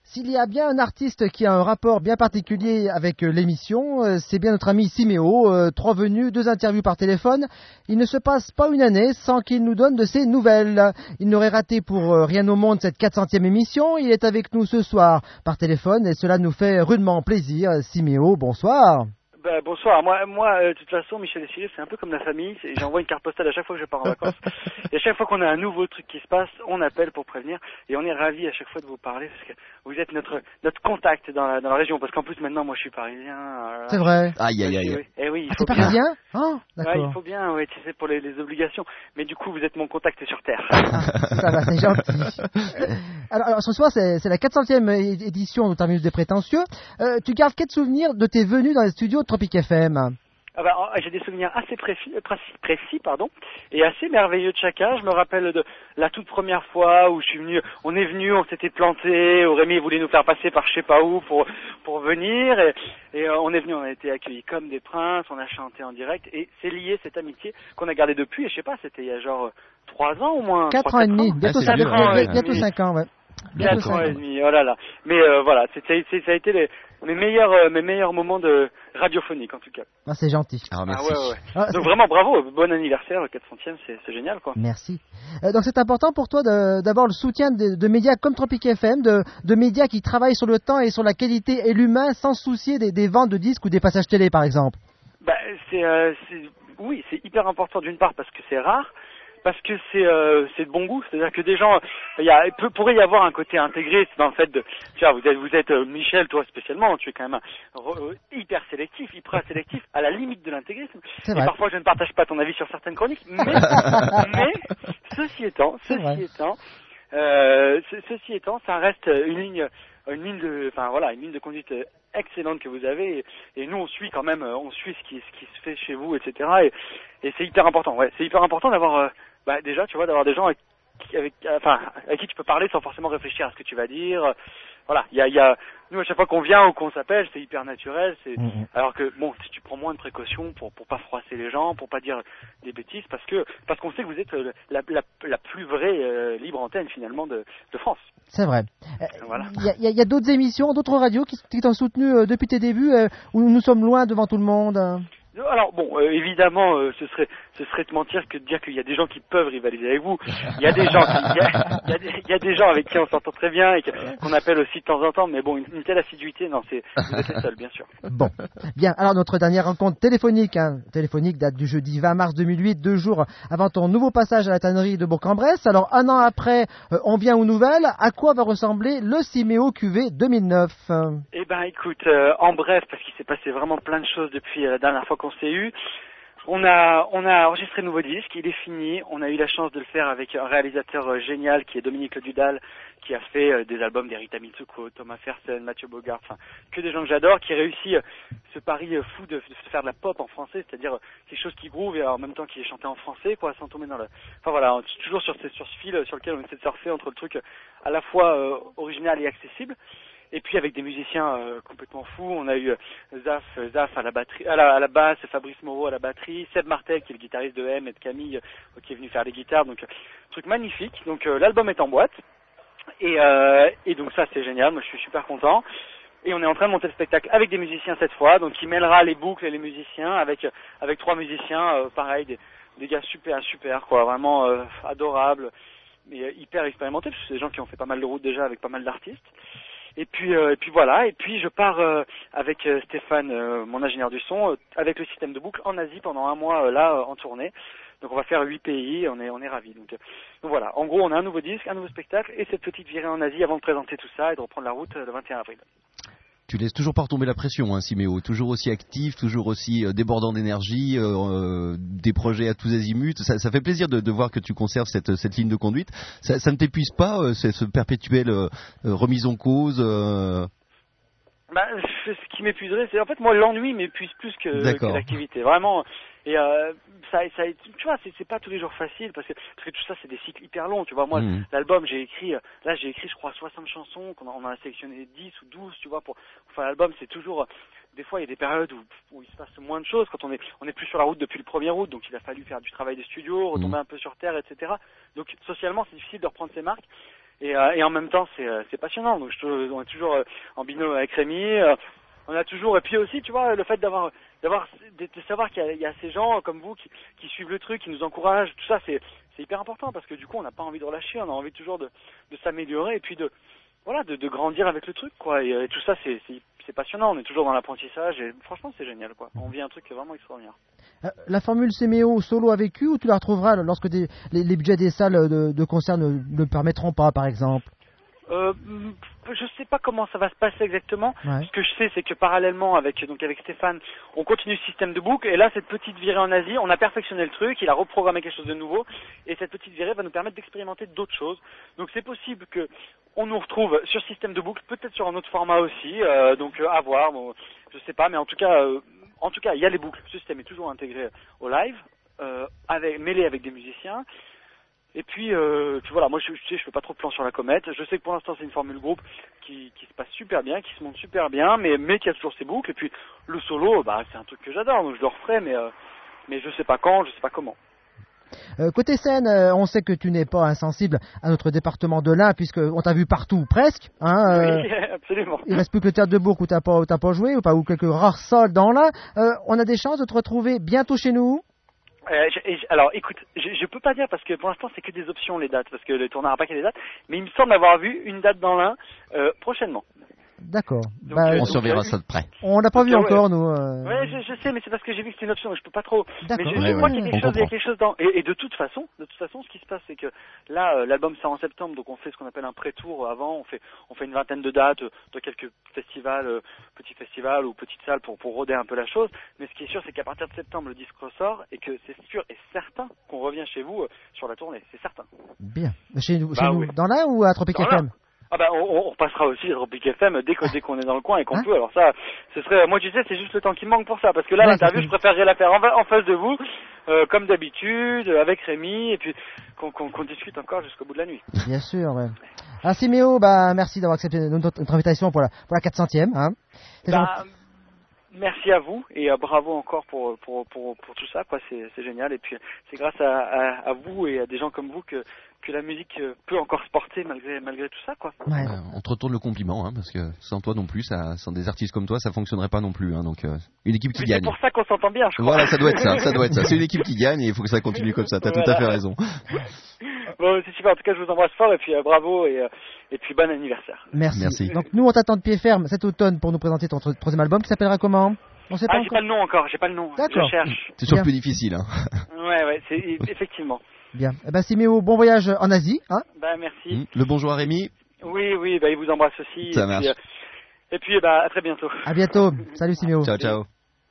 S'il y a bien un artiste qui a un rapport bien particulier avec l'émission, c'est bien notre ami Siméo. 3 venues, 2 interviews par téléphone. Il ne se passe pas une année sans qu'il nous donne de ses nouvelles. Il n'aurait raté pour rien au monde cette 400e émission. Il est avec nous ce soir par téléphone et cela nous fait rudement plaisir. Siméo, bonsoir. Bonsoir. Moi, de toute façon, Michel et Cyril, c'est un peu comme la famille. J'envoie une carte postale à chaque fois que je pars en vacances. Et à chaque fois qu'on a un nouveau truc qui se passe, on appelle pour prévenir. Et on est ravis à chaque fois de vous parler parce que vous êtes notre contact dans la région. Parce qu'en plus, maintenant, moi, je suis parisien. C'est vrai. Aïe, aïe, aïe. Eh oui, il faut t'es bien. parisien? Ah, d'accord. Ouais, il faut bien, ouais, tu sais, pour les obligations. Mais du coup, vous êtes mon contact sur Terre. Ça va, c'est gentil. Alors, ce soir, c'est la 400e édition de Terminus des Prétentieux. Tu gardes quel souvenir de tes venues dans les studios de Tropic FM? J'ai des souvenirs assez précis, et assez merveilleux de chacun. Je me rappelle de la toute première fois où on s'était planté, où Rémi voulait nous faire passer par je sais pas où pour venir, et on est venu, on a été accueillis comme des princes, on a chanté en direct, et c'est lié cette amitié qu'on a gardée depuis, et je sais pas, c'était il y a genre 3 ans au moins. 4 ans et demi, bientôt 5 ans, ouais. 4 ans et demi, oh là là. Mais voilà, ça a été mes meilleurs moments de radiophonique en tout cas. Ah, c'est gentil. Ah, merci. Ouais. Donc vraiment bravo, bon anniversaire, le 400e, c'est génial quoi. Merci. Donc c'est important pour toi d'avoir le soutien de médias comme Tropic FM, de médias qui travaillent sur le temps et sur la qualité et l'humain sans se soucier des ventes de disques ou des passages télé par exemple. Oui, c'est hyper important d'une part parce que c'est rare. Parce que c'est de bon goût, c'est-à-dire que des gens, pourrait y avoir un côté intégré, c'est dans le fait de, tu vois, vous êtes Michel, toi spécialement, tu es quand même hyper sélectif, hyper sélectif, à la limite de l'intégrisme. Et parfois je ne partage pas ton avis sur certaines chroniques, mais ceci étant, ça reste une ligne de conduite excellente que vous avez, et nous on suit ce qui se fait chez vous, etc. Et c'est hyper important. Ouais, c'est hyper important d'avoir déjà, tu vois, d'avoir des gens avec qui tu peux parler sans forcément réfléchir à ce que tu vas dire. Voilà, il y a nous à chaque fois qu'on vient ou qu'on s'appelle, c'est hyper naturel. Alors que bon, si tu prends moins de précautions pour pas froisser les gens, pour pas dire des bêtises, parce qu'on sait que vous êtes la plus vraie libre antenne finalement de France. C'est vrai. Voilà. Il y a d'autres émissions, d'autres radios qui t'ont soutenu depuis tes débuts, où nous sommes loin devant tout le monde. Alors bon, évidemment, ce serait te mentir que de dire qu'il y a des gens qui peuvent rivaliser avec vous. Il y a des gens avec qui on s'entend très bien et qu'on appelle aussi de temps en temps, mais bon, une telle assiduité, non, vous êtes les seuls, bien sûr. Bon, bien. Alors notre dernière rencontre téléphonique date du jeudi 20 mars 2008, 2 jours avant ton nouveau passage à la tannerie de Bourg-en-Bresse. Alors un an après, on vient aux nouvelles. À quoi va ressembler le Siméo QV 2009? Eh ben, écoute, en bref, parce qu'il s'est passé vraiment plein de choses depuis la dernière fois qu'on s'est eu. On a enregistré un nouveau disque, il est fini. On a eu la chance de le faire avec un réalisateur génial qui est Dominique Le Dudal, qui a fait des albums d'Erita Mitsuko, Thomas Fersen, Mathieu Bogart, enfin que des gens que j'adore, qui réussit ce pari fou de faire de la pop en français, c'est-à-dire quelque chose qui groove et en même temps qui est chanté en français, quoi, sans tomber dans le. Enfin voilà, toujours sur ce fil sur lequel on essaie de surfer entre le truc à la fois original et accessible. Et puis avec des musiciens complètement fous, on a eu Zaf à la batterie, à la basse, Fabrice Moreau à la batterie, Seb Martel qui est le guitariste de M et de Camille qui est venu faire les guitares, donc truc magnifique. Donc l'album est en boîte et donc ça c'est génial, moi je suis super content. Et on est en train de monter le spectacle avec des musiciens cette fois, donc qui mêlera les boucles et les musiciens avec 3 musiciens, pareil, des gars super quoi, vraiment adorables, mais hyper expérimentés, parce que c'est des gens qui ont fait pas mal de routes déjà avec pas mal d'artistes. Et puis voilà, et puis je pars avec Stéphane, mon ingénieur du son, avec le système de boucle en Asie pendant un mois en tournée. Donc on va faire 8 pays, on est ravis. Donc voilà, en gros on a un nouveau disque, un nouveau spectacle et cette petite virée en Asie avant de présenter tout ça et de reprendre la route le 21 avril. Tu laisses toujours pas retomber la pression, hein, Siméo. Toujours aussi actif, toujours aussi débordant d'énergie, des projets à tous azimuts. Ça fait plaisir de voir que tu conserves cette ligne de conduite. Ça ne t'épuise pas, ce perpétuel remise en cause Ce qui m'épuiserait, c'est en fait moi l'ennui m'épuise plus que l'activité. Vraiment. Et tu vois, c'est pas tous les jours facile parce que tout ça c'est des cycles hyper longs, tu vois. Moi l'album j'ai écrit je crois 60 chansons, on en a sélectionné 10 ou 12, tu vois, pour faire l'album. C'est toujours, des fois il y a des périodes où il se passe moins de choses quand on est plus sur la route depuis le 1er août, donc il a fallu faire du travail des studios, retomber un peu sur terre, etc. Donc socialement c'est difficile de reprendre ses marques. Et en même temps, c'est passionnant. Donc on est toujours en binôme avec Rémi. On a toujours, et puis aussi, tu vois, le fait de savoir qu'il y a ces gens comme vous qui suivent le truc, qui nous encouragent, tout ça, c'est hyper important parce que du coup, on n'a pas envie de relâcher, on a envie toujours de s'améliorer et puis de grandir avec le truc, quoi. Et tout ça, c'est passionnant. On est toujours dans l'apprentissage et franchement, c'est génial, quoi. On vit un truc vraiment extraordinaire. La formule Simeo solo a vécu ou tu la retrouveras lorsque les budgets des salles de concert ne le permettront pas, par exemple? Je sais pas comment ça va se passer exactement. Ouais. Ce que je sais, c'est que parallèlement avec Stéphane, on continue le système de boucle. Et là, cette petite virée en Asie, on a perfectionné le truc, il a reprogrammé quelque chose de nouveau. Et cette petite virée va nous permettre d'expérimenter d'autres choses. Donc c'est possible que on nous retrouve sur système de boucle, peut-être sur un autre format aussi. Donc à voir. Bon, je sais pas, mais en tout cas, il y a les boucles. Le système est toujours intégré au live, mêlé avec des musiciens. Et puis voilà, moi je fais pas trop de plans sur la comète. Je sais que pour l'instant c'est une formule groupe qui se passe super bien, qui se monte super bien, mais qui a toujours ses boucles. Et puis le solo, c'est un truc que j'adore, donc je le referai, mais je sais pas quand, je sais pas comment. Côté scène, on sait que tu n'es pas insensible à notre département de l'Ain, puisqu'on t'a vu partout, presque. Oui, absolument. Il reste plus que le théâtre de Bourg où t'as pas joué, ou quelques rares salles dans l'Ain. On a des chances de te retrouver bientôt chez nous? Alors, écoute, je peux pas dire parce que pour l'instant c'est que des options les dates, parce que le tournoi n'a pas que des dates, mais il me semble avoir vu une date dans l'Ain prochainement. D'accord. On surveillera ça de près. On n'a pas vu encore, nous. Ouais, je sais, mais c'est parce que j'ai vu que c'était une option, je peux pas trop. D'accord. Mais je crois qu'il y a quelque chose dans. Et de toute façon, ce qui se passe, c'est que là, l'album sort en septembre, donc on fait ce qu'on appelle un pré-tour avant. On fait une vingtaine de dates, de quelques festivals, petits festivals ou petites salles pour roder un peu la chose. Mais ce qui est sûr, c'est qu'à partir de septembre, le disque ressort et que c'est sûr et certain qu'on revient chez vous sur la tournée. C'est certain. Bien. Chez nous, oui. dans l'Ain ou à Tropic FM? On repassera aussi à Tropic FM dès qu'on est dans le coin et qu'on peut. Alors ça, ce serait, moi tu sais, c'est juste le temps qui me manque pour ça, parce que là l'interview, je préférerais la faire en face de vous, comme d'habitude, avec Rémi, et puis qu'on discute encore jusqu'au bout de la nuit. Bien sûr, ouais. Ah Siméo, merci d'avoir accepté notre invitation pour la 400e. Hein. Merci à vous et bravo encore pour tout ça, quoi. C'est génial, et puis c'est grâce à vous et à des gens comme vous que la musique peut encore se porter malgré tout ça, quoi. Ouais. On te retourne le compliment, parce que sans toi non plus, sans des artistes comme toi, ça fonctionnerait pas non plus. Donc une équipe qui gagne. C'est pour ça qu'on s'entend bien, je crois. Voilà, ça doit être ça. C'est une équipe qui gagne et il faut que ça continue comme ça. T'as tout à fait raison. Bon, c'est super. En tout cas, je vous embrasse fort et puis bravo et puis bon anniversaire. Merci. Donc nous, on t'attend de pied ferme cet automne pour nous présenter ton troisième album qui s'appellera comment? On sait pas j'ai pas le nom encore. J'ai pas le nom. D'accord. Je cherche. C'est toujours le plus difficile. Ouais, c'est effectivement. Bien. Siméo, bon voyage en Asie. Hein. Merci. Le bonjour à Rémi. Oui, il vous embrasse aussi. Ça marche. Et puis, à très bientôt. À bientôt. Salut Siméo. Ciao.